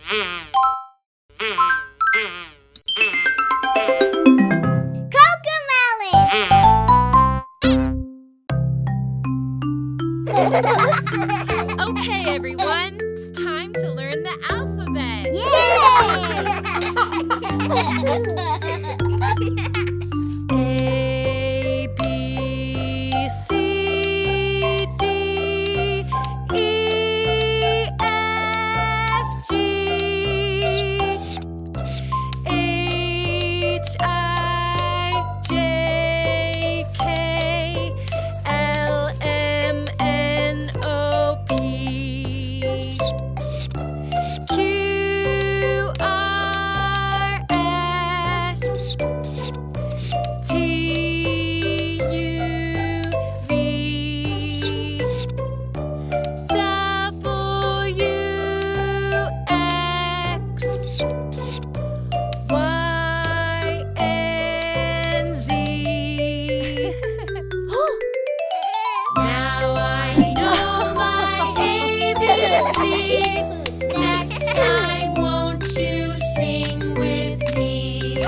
Okay, everyone, it's time to learn the alphabet. A, B, C, D, E, F, G, H, I, J, K, L, M, N, O, P, Q, R, S, T, U, V, W, X, Y, and Z. Now I know my ABCs. Next time, won't you sing with me?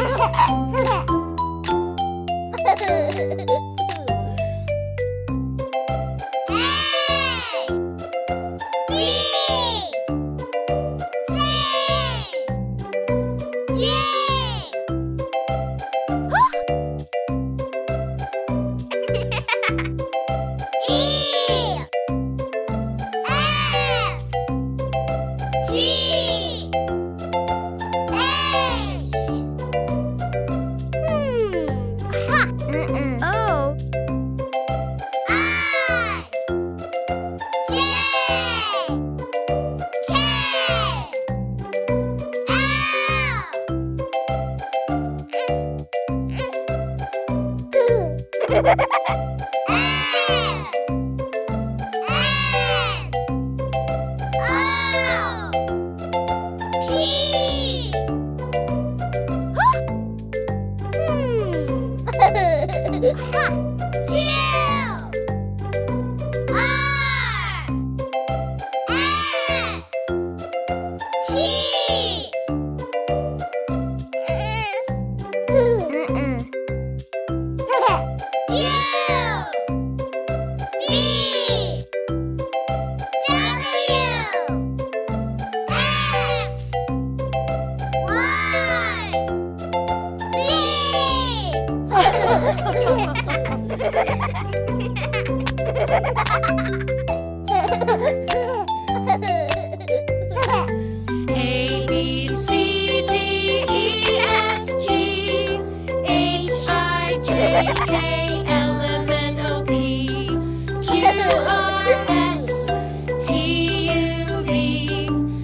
A, B, C, D, E, F, G, H, I, J, K, L, M, N, O, P, Q, R, S, T, U, V,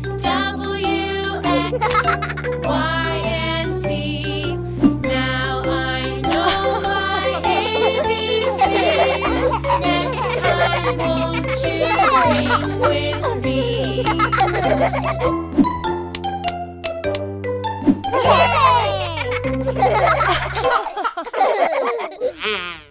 W, X, Y, and Z. Now I know my ABCs. Next time, won't you sing with me? Yay!